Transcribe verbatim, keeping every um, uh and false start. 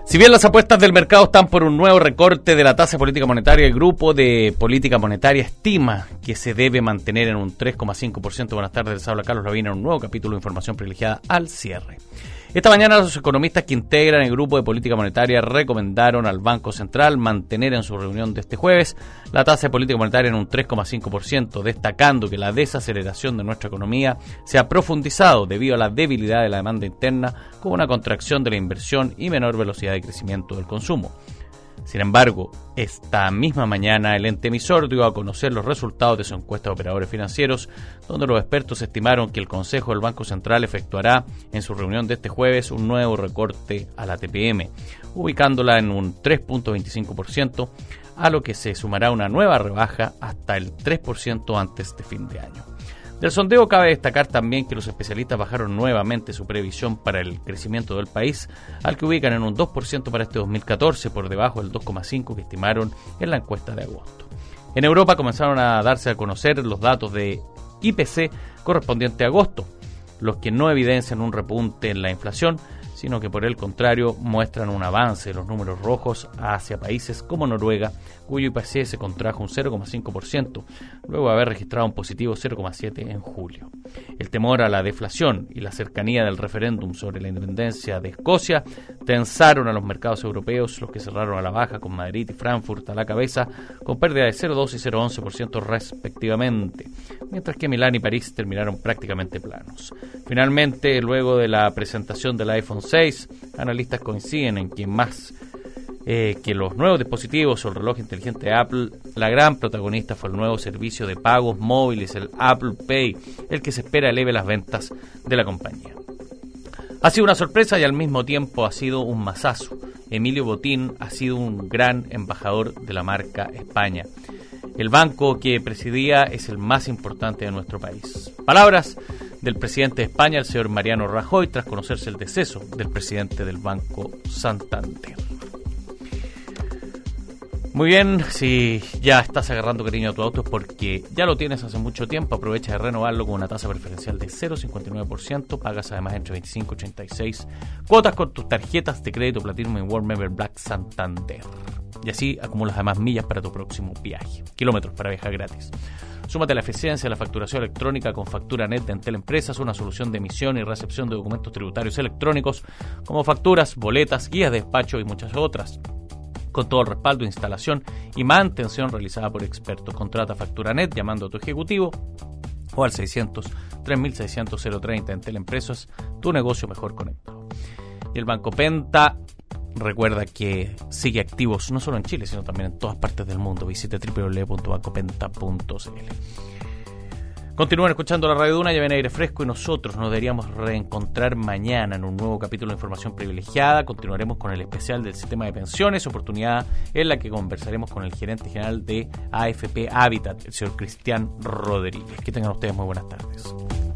Si bien las apuestas del mercado están por un nuevo recorte de la tasa de política monetaria, el grupo de política monetaria estima que se debe mantener en un tres coma cinco por ciento. Buenas tardes, les habla Carlos Lavín en un nuevo capítulo de información privilegiada al cierre. Esta mañana los economistas que integran el grupo de política monetaria recomendaron al Banco Central mantener en su reunión de este jueves la tasa de política monetaria en un tres coma cinco por ciento, destacando que la desaceleración de nuestra economía se ha profundizado debido a la debilidad de la demanda interna con una contracción de la inversión y menor velocidad de crecimiento del consumo. Sin embargo, esta misma mañana el ente emisor dio a conocer los resultados de su encuesta de operadores financieros, donde los expertos estimaron que el Consejo del Banco Central efectuará en su reunión de este jueves un nuevo recorte a la T P M, ubicándola en un tres punto veinticinco por ciento, a lo que se sumará una nueva rebaja hasta el tres por ciento antes de fin de año. Del sondeo cabe destacar también que los especialistas bajaron nuevamente su previsión para el crecimiento del país, al que ubican en un dos por ciento para este dos mil catorce, por debajo del dos coma cinco por ciento que estimaron en la encuesta de agosto. En Europa comenzaron a darse a conocer los datos de I P C correspondiente a agosto, los que no evidencian un repunte en la inflación, sino que por el contrario muestran un avance de los números rojos hacia países como Noruega, cuyo I P C se contrajo un cero coma cinco por ciento, luego de haber registrado un positivo cero coma siete por ciento en julio. El temor a la deflación y la cercanía del referéndum sobre la independencia de Escocia tensaron a los mercados europeos, los que cerraron a la baja con Madrid y Frankfurt a la cabeza, con pérdida de cero coma dos y cero coma once por ciento respectivamente, mientras que Milán y París terminaron prácticamente planos. Finalmente, luego de la presentación del iPhone seis, analistas coinciden en que más eh, que los nuevos dispositivos o el reloj inteligente de Apple, la gran protagonista fue el nuevo servicio de pagos móviles, el Apple Pay, el que se espera eleve las ventas de la compañía. Ha sido una sorpresa y al mismo tiempo ha sido un mazazo. Emilio Botín ha sido un gran embajador de la marca España. El banco que presidía es el más importante de nuestro país. Palabras del presidente de España, el señor Mariano Rajoy, tras conocerse el deceso del presidente del Banco Santander. Muy bien, si ya estás agarrando cariño a tu auto es porque ya lo tienes hace mucho tiempo. Aprovecha de renovarlo con una tasa preferencial de cero coma cincuenta y nueve por ciento. Pagas además entre veinticinco y ochenta y seis cuotas con tus tarjetas de crédito Platinum y World Member Black Santander. Y así acumulas además millas para tu próximo viaje. Kilómetros para viajar gratis. Súmate a la eficiencia de la facturación electrónica con FacturaNet de Entel Empresas, una solución de emisión y recepción de documentos tributarios electrónicos como facturas, boletas, guías de despacho y muchas otras. Con todo el respaldo, instalación y mantención realizada por expertos. Contrata FacturaNet llamando a tu ejecutivo o al seiscientos, tres mil seiscientos, cero treinta. Entel Empresas, tu negocio mejor conectado. Y el Banco Penta, recuerda que sigue activos no solo en Chile, sino también en todas partes del mundo. Visite doble u doble u doble u punto banco penta punto c l. Continúen escuchando la Radio Duna, ya viene aire fresco y nosotros nos deberíamos reencontrar mañana en un nuevo capítulo de Información Privilegiada. Continuaremos con el especial del sistema de pensiones, oportunidad en la que conversaremos con el gerente general de A F P Habitat, el señor Cristian Rodríguez. Que tengan ustedes muy buenas tardes.